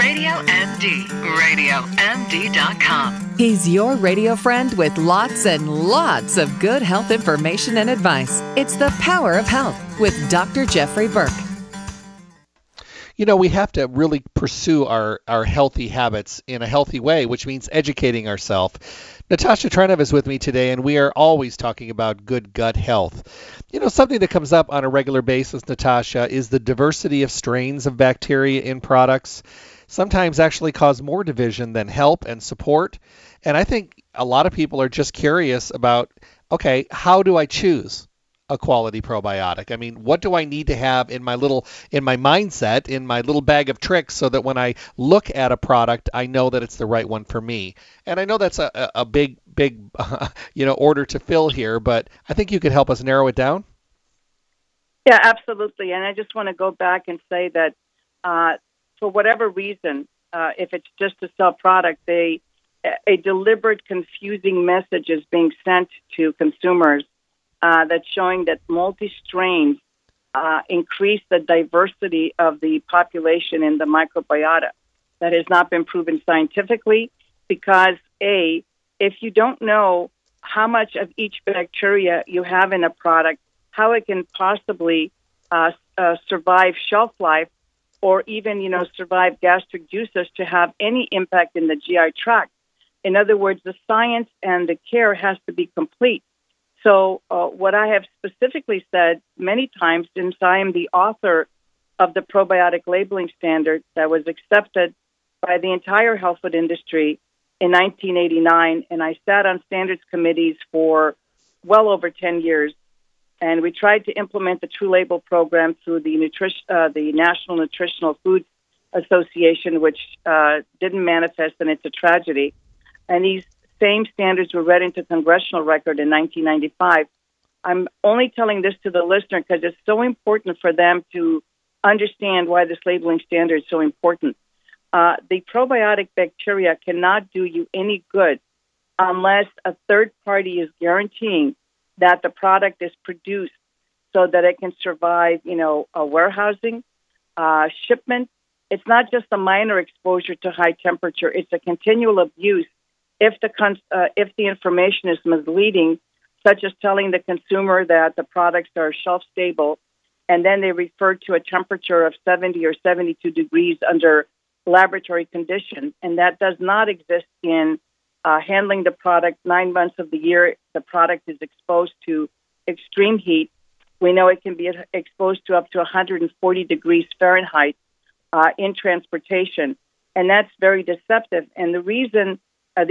Radio MD, RadioMD.com. He's your radio friend with lots and lots of good health information and advice. It's The Power of Health with Dr. Jeffrey Burke. You know, we have to really pursue our healthy habits in a healthy way, which means educating ourselves. Natasha Trenev is with me today, and we are always talking about good gut health. You know, something that comes up on a regular basis, Natasha, is the diversity of strains of bacteria in products. Sometimes actually cause more division than help and support. And I think a lot of people are just curious about, okay, how do I choose a quality probiotic? I mean, what do I need to have in my mindset, in my little bag of tricks, so that when I look at a product, I know that it's the right one for me? And I know that's a big, order to fill here, but I think you could help us narrow it down. Yeah, absolutely. And I just want to go back and say that for whatever reason, if it's just a sell product, a deliberate, confusing message is being sent to consumers that's showing that multi-strains increase the diversity of the population in the microbiota. That has not been proven scientifically because, A, if you don't know how much of each bacteria you have in a product, how it can possibly survive shelf life or even, survive gastric juices to have any impact in the GI tract. In other words, the science and the care has to be complete. So what I have specifically said many times, since I am the author of the probiotic labeling standard that was accepted by the entire health food industry in 1989, and I sat on standards committees for well over 10 years, and we tried to implement the True Label program through the National Nutritional Foods Association, which didn't manifest, and it's a tragedy. And these same standards were read into congressional record in 1995. I'm only telling this to the listener because it's so important for them to understand why this labeling standard is so important. The probiotic bacteria cannot do you any good unless a third party is guaranteeing that the product is produced so that it can survive, a warehousing, shipment. It's not just a minor exposure to high temperature. It's a continual abuse. If the information is misleading, such as telling the consumer that the products are shelf stable, and then they refer to a temperature of 70 or 72 degrees under laboratory conditions, and that does not exist in handling the product 9 months of the year. The product is exposed to extreme heat. We know it can be exposed to up to 140 degrees Fahrenheit in transportation, and that's very deceptive. And the reason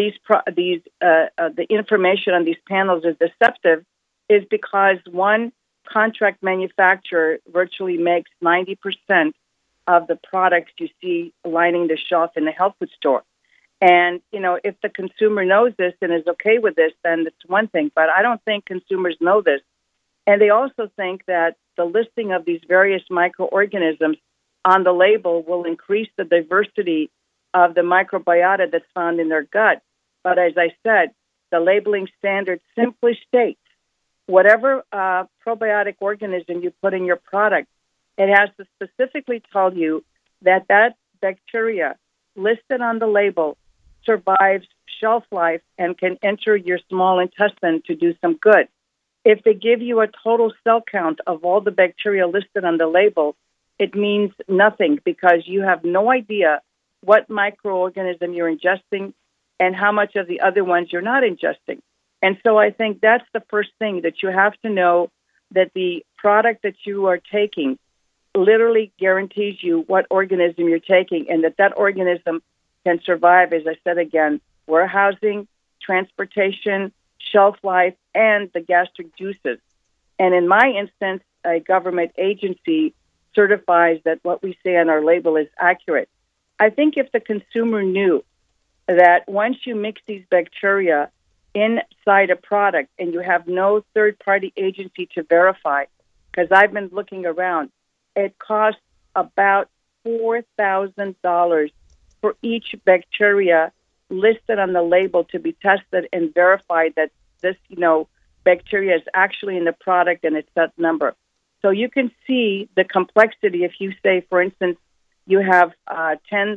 the information on these panels is deceptive is because one contract manufacturer virtually makes 90% of the products you see lining the shelf in the health food store. And, if the consumer knows this and is okay with this, then it's one thing. But I don't think consumers know this. And they also think that the listing of these various microorganisms on the label will increase the diversity of the microbiota that's found in their gut. But as I said, the labeling standard simply states whatever probiotic organism you put in your product, it has to specifically tell you that bacteria listed on the label survives shelf life and can enter your small intestine to do some good. If they give you a total cell count of all the bacteria listed on the label, it means nothing because you have no idea what microorganism you're ingesting and how much of the other ones you're not ingesting. And so I think that's the first thing, that you have to know that the product that you are taking literally guarantees you what organism you're taking and that organism can survive, as I said again, warehousing, transportation, shelf life, and the gastric juices. And in my instance, a government agency certifies that what we say on our label is accurate. I think if the consumer knew that once you mix these bacteria inside a product and you have no third-party agency to verify, because I've been looking around, it costs about $4,000 for each bacteria listed on the label to be tested and verified that this, bacteria is actually in the product and it's that number. So you can see the complexity if you say, for instance, you have 10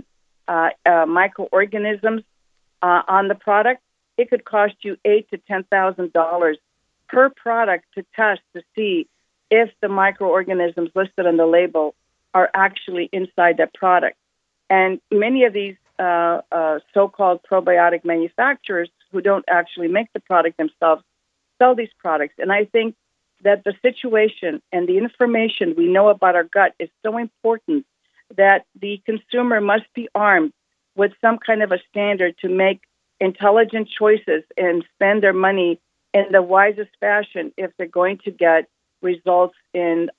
microorganisms on the product, it could cost you $8,000 to $10,000 per product to test to see if the microorganisms listed on the label are actually inside that product. And many of these so-called probiotic manufacturers who don't actually make the product themselves sell these products. And I think that the situation and the information we know about our gut is so important that the consumer must be armed with some kind of a standard to make intelligent choices and spend their money in the wisest fashion if they're going to get results in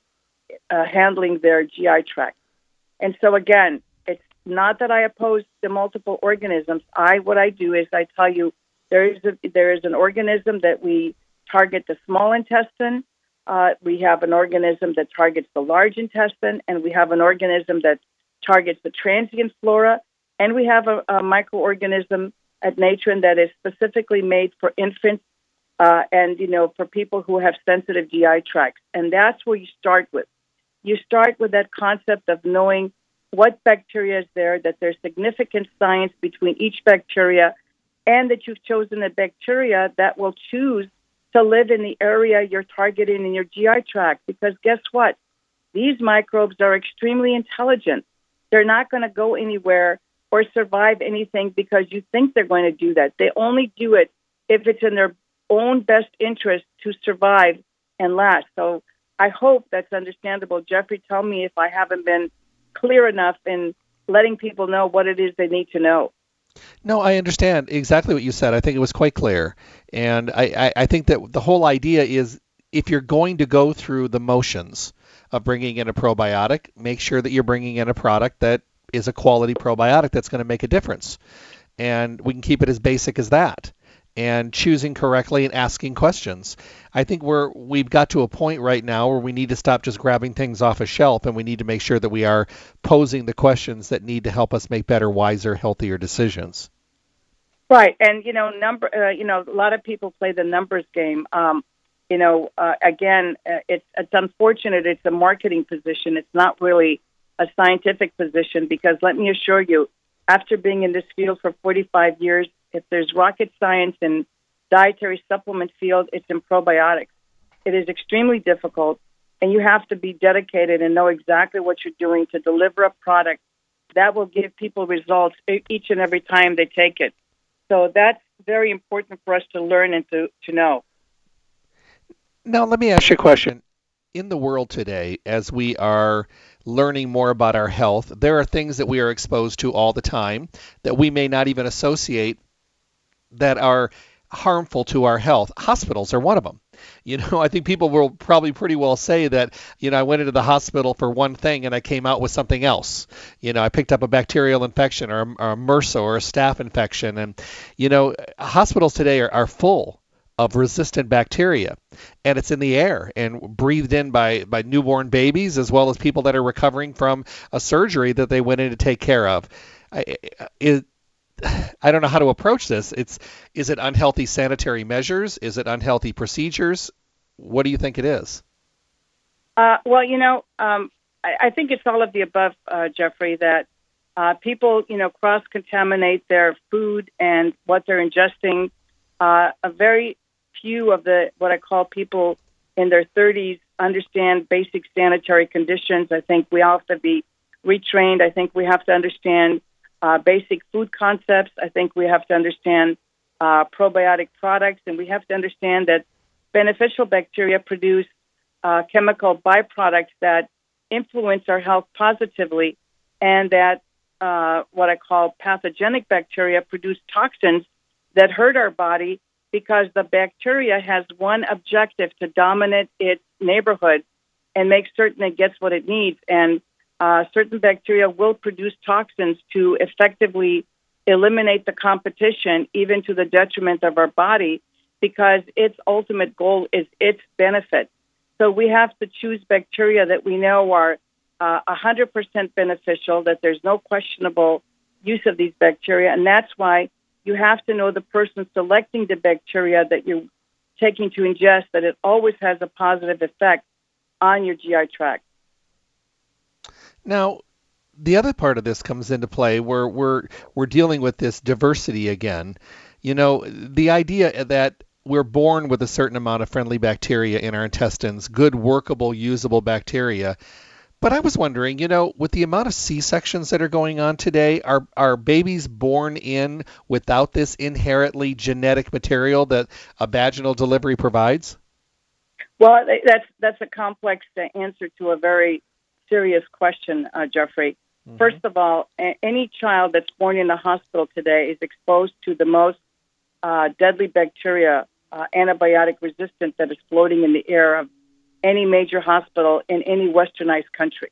handling their GI tract. And so again, it's not that I oppose the multiple organisms. What I do is I tell you there is an organism that we target the small intestine. We have an organism that targets the large intestine, and we have an organism that targets the transient flora, and we have a microorganism at Natron that is specifically made for infants and for people who have sensitive GI tracts. And that's where you start with. You start with that concept of knowing what bacteria is there, that there's significant science between each bacteria, and that you've chosen a bacteria that will choose to live in the area you're targeting in your GI tract. Because guess what? These microbes are extremely intelligent. They're not going to go anywhere or survive anything because you think they're going to do that. They only do it if it's in their own best interest to survive and last. So I hope that's understandable. Jeffrey, tell me if I haven't been clear enough in letting people know what it is they need to know. No, I understand exactly what you said. I think it was quite clear. And I think that the whole idea is if you're going to go through the motions of bringing in a probiotic, make sure that you're bringing in a product that is a quality probiotic that's going to make a difference. And we can keep it as basic as that. And choosing correctly and asking questions. I think we've got to a point right now where we need to stop just grabbing things off a shelf, and we need to make sure that we are posing the questions that need to help us make better, wiser, healthier decisions. Right, and a lot of people play the numbers game. Again, it's unfortunate. It's a marketing position. It's not really a scientific position because let me assure you, after being in this field for 45 years, if there's rocket science in dietary supplement field, it's in probiotics. It is extremely difficult, and you have to be dedicated and know exactly what you're doing to deliver a product that will give people results each and every time they take it. So that's very important for us to learn and to know. Now, let me ask you a question. In the world today, as we are learning more about our health, there are things that we are exposed to all the time that we may not even associate that are harmful to our health. Hospitals are one of them. I think people will probably pretty well say that, I went into the hospital for one thing and I came out with something else. I picked up a bacterial infection or a MRSA or a staph infection. And, hospitals today are full of resistant bacteria, and it's in the air and breathed in by newborn babies as well as people that are recovering from a surgery that they went in to take care of. I don't know how to approach this. Is it unhealthy sanitary measures? Is it unhealthy procedures? What do you think it is? I think it's all of the above, Jeffrey, that people, cross-contaminate their food and what they're ingesting. A very few of what I call people in their 30s understand basic sanitary conditions. I think we all have to be retrained. I think we have to understand basic food concepts. I think we have to understand probiotic products, and we have to understand that beneficial bacteria produce chemical byproducts that influence our health positively, and that what I call pathogenic bacteria produce toxins that hurt our body because the bacteria has one objective: to dominate its neighborhood and make certain it gets what it needs. And certain bacteria will produce toxins to effectively eliminate the competition, even to the detriment of our body, because its ultimate goal is its benefit. So we have to choose bacteria that we know are 100% beneficial, that there's no questionable use of these bacteria. And that's why you have to know the person selecting the bacteria that you're taking to ingest, that it always has a positive effect on your GI tract. Now, the other part of this comes into play where we're dealing with this diversity again. You know, the idea that we're born with a certain amount of friendly bacteria in our intestines, good, workable, usable bacteria. But I was wondering, you know, with the amount of C-sections that are going on today, are babies born in without this inherently genetic material that a vaginal delivery provides? Well, that's a complex answer to a very serious question, Jeffrey. Mm-hmm. First of all, any child that's born in a hospital today is exposed to the most deadly bacteria, antibiotic resistant, that is floating in the air of any major hospital in any westernized country.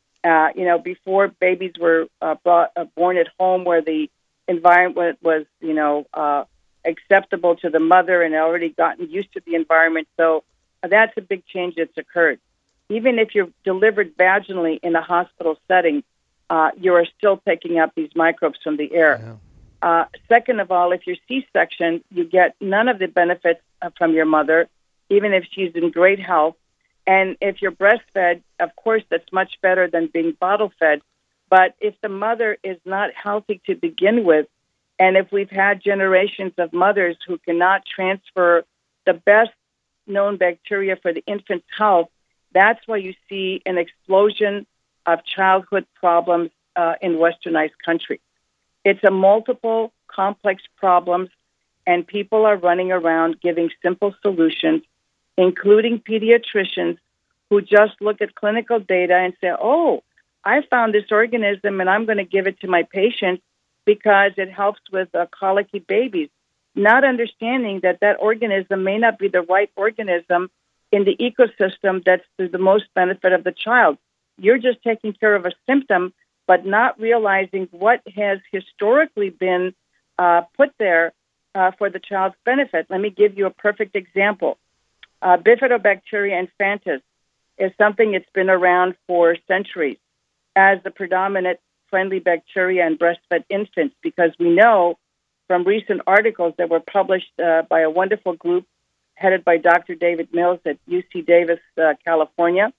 You know, before babies were born at home where the environment was, you know, acceptable to the mother and already gotten used to the environment. So that's a big change that's occurred. Even if you're delivered vaginally in a hospital setting, you are still picking up these microbes from the air. Yeah. Second of all, if you're C-section, you get none of the benefits from your mother, even if she's in great health. And if you're breastfed, of course, that's much better than being bottle-fed. But if the mother is not healthy to begin with, and if we've had generations of mothers who cannot transfer the best known bacteria for the infant's health, that's why you see an explosion of childhood problems in westernized countries. It's a multiple complex problems, and people are running around giving simple solutions, including pediatricians who just look at clinical data and say, oh, I found this organism and I'm going to give it to my patient because it helps with colicky babies, not understanding that that organism may not be the right organism in the ecosystem that's to the most benefit of the child. You're just taking care of a symptom, but not realizing what has historically been put there for the child's benefit. Let me give you a perfect example. Bifidobacteria infantis is something that's been around for centuries as the predominant friendly bacteria in breastfed infants, because we know from recent articles that were published by a wonderful group headed by Dr. David Mills at UC Davis, California,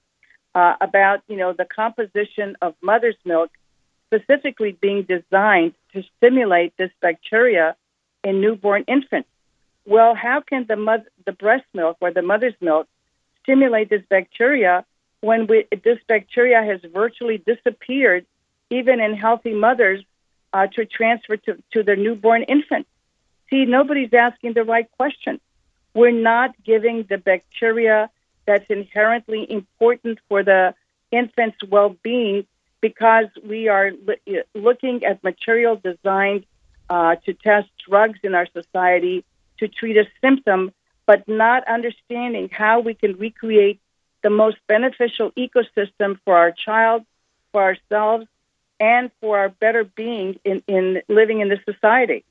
about, you know, the composition of mother's milk specifically being designed to stimulate this bacteria in newborn infants. Well, how can the breast milk or the mother's milk stimulate this bacteria when this bacteria has virtually disappeared, even in healthy mothers, to transfer to their newborn infant? See, nobody's asking the right question. We're not giving the bacteria that's inherently important for the infant's well-being because we are looking at material designed to test drugs in our society to treat a symptom, but not understanding how we can recreate the most beneficial ecosystem for our child, for ourselves, and for our better being in living in this society.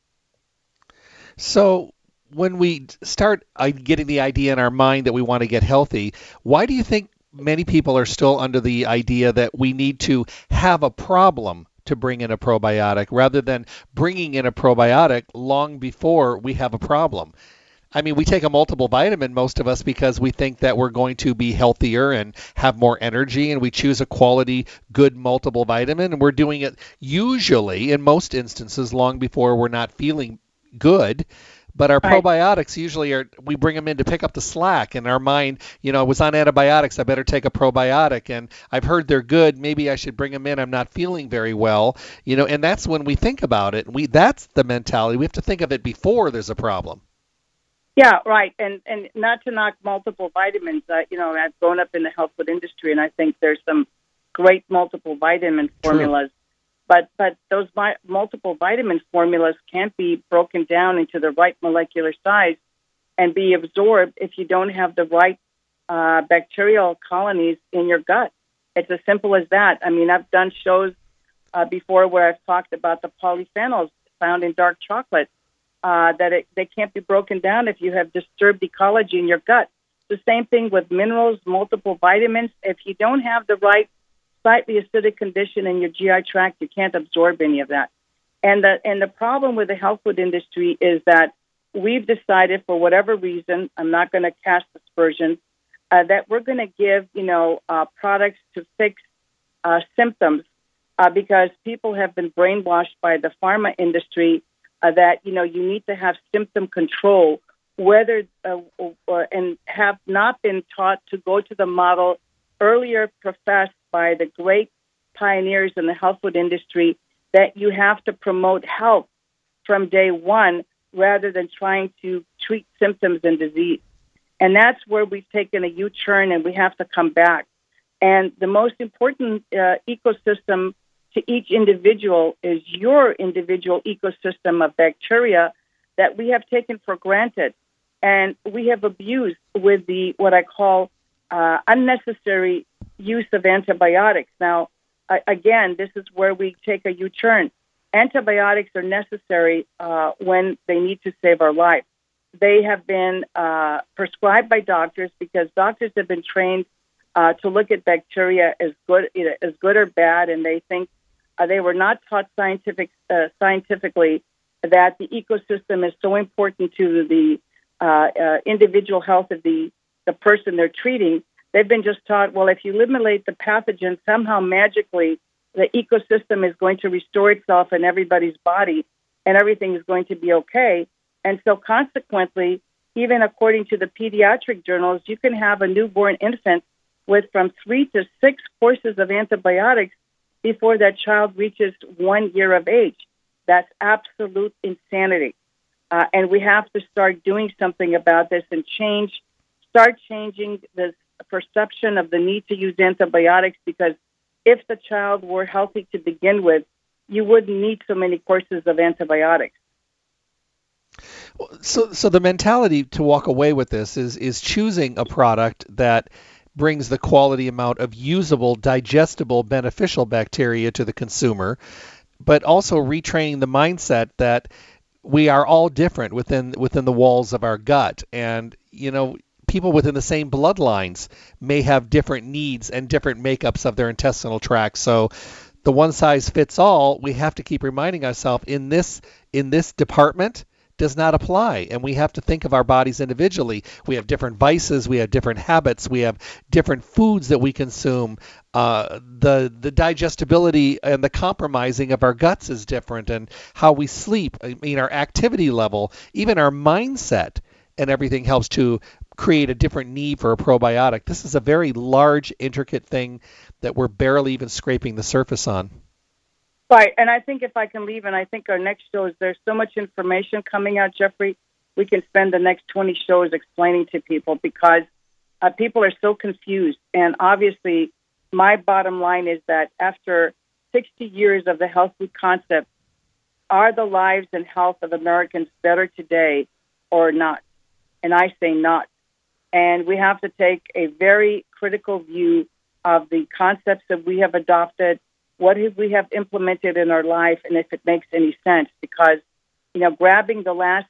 So when we start getting the idea in our mind that we want to get healthy, why do you think many people are still under the idea that we need to have a problem to bring in a probiotic rather than bringing in a probiotic long before we have a problem? I mean, we take a multiple vitamin, most of us, because we think that we're going to be healthier and have more energy, and we choose a quality, good multiple vitamin, and we're doing it usually, in most instances, long before we're not feeling good. But our probiotics usually we bring them in to pick up the slack in our mind. You know, I was on antibiotics, I better take a probiotic, and I've heard they're good. Maybe I should bring them in. I'm not feeling very well. You know, and that's when we think about it. That's the mentality. We have to think of it before there's a problem. Yeah, right. And not to knock multiple vitamins. You know, I've grown up in the health food industry, and I think there's some great multiple vitamin formulas. But those multiple vitamin formulas can't be broken down into the right molecular size and be absorbed if you don't have the right bacterial colonies in your gut. It's as simple as that. I mean, I've done shows before where I've talked about the polyphenols found in dark chocolate, that they can't be broken down if you have disturbed ecology in your gut. The same thing with minerals, multiple vitamins. If you don't have the right slightly acidic condition in your GI tract, you can't absorb any of that. And the problem with the health food industry is that we've decided, for whatever reason, I'm not going to cast aspersions, that we're going to give, products to fix symptoms because people have been brainwashed by the pharma industry that, you need to have symptom control, and have not been taught to go to the model earlier professed by the great pioneers in the health food industry that you have to promote health from day one rather than trying to treat symptoms and disease. And that's where we've taken a U-turn, and we have to come back. And the most important ecosystem to each individual is your individual ecosystem of bacteria that we have taken for granted. And we have abused with what I call unnecessary use of antibiotics. Now, again, this is where we take a U-turn. Antibiotics are necessary when they need to save our life. They have been prescribed by doctors because doctors have been trained to look at bacteria as good or bad, and they think they were not taught scientifically that the ecosystem is so important to the individual health of the person they're treating. They've been just taught, well, if you eliminate the pathogen, somehow magically the ecosystem is going to restore itself in everybody's body and everything is going to be okay. And so consequently, even according to the pediatric journals, you can have a newborn infant with from 3 to 6 courses of antibiotics before that child reaches 1 year of age. That's absolute insanity. And we have to start doing something about this and start changing this perception of the need to use antibiotics, because if the child were healthy to begin with, you wouldn't need so many courses of antibiotics. So the mentality to walk away with this is choosing a product that brings the quality amount of usable, digestible, beneficial bacteria to the consumer, but also retraining the mindset that we are all different within the walls of our gut. And, people within the same bloodlines may have different needs and different makeups of their intestinal tract. So the one size fits all, we have to keep reminding ourselves in this department does not apply. And we have to think of our bodies individually. We have different vices. We have different habits. We have different foods that we consume. The digestibility and the compromising of our guts is different, and how we sleep. I mean, our activity level, even our mindset and everything helps to create a different need for a probiotic. This is a very large, intricate thing that we're barely even scraping the surface on. Right, and I think if I can leave, and I think our next show is there's so much information coming out, Jeffrey, we can spend the next 20 shows explaining to people, because people are so confused. And obviously, my bottom line is that after 60 years of the health food concept, are the lives and health of Americans better today or not? And I say not. And we have to take a very critical view of the concepts that we have adopted, what we have implemented in our life, and if it makes any sense. Because, grabbing the last,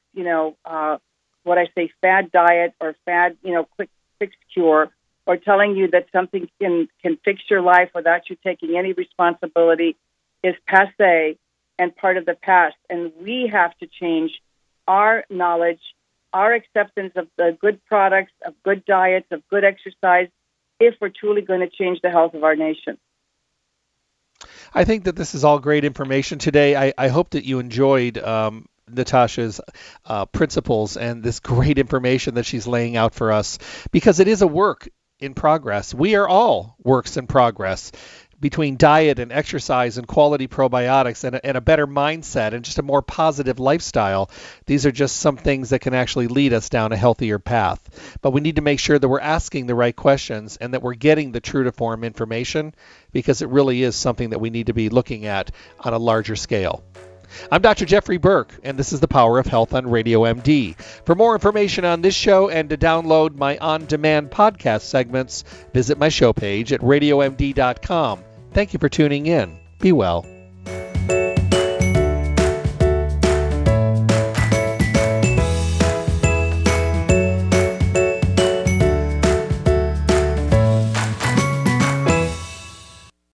fad diet or fad, quick fix cure, or telling you that something can fix your life without you taking any responsibility is passé and part of the past. And we have to change our knowledge, our acceptance of the good products, of good diets, of good exercise, if we're truly going to change the health of our nation. I think that this is all great information today. I hope that you enjoyed Natasha's principles and this great information that she's laying out for us, because it is a work in progress. We are all works in progress. Between diet and exercise and quality probiotics and a better mindset and just a more positive lifestyle, these are just some things that can actually lead us down a healthier path. But we need to make sure that we're asking the right questions and that we're getting the true to form information, because it really is something that we need to be looking at on a larger scale. I'm Dr. Jeffrey Burke, and this is The Power of Health on Radio MD. For more information on this show and to download my on-demand podcast segments, visit my show page at radiomd.com. Thank you for tuning in. Be well.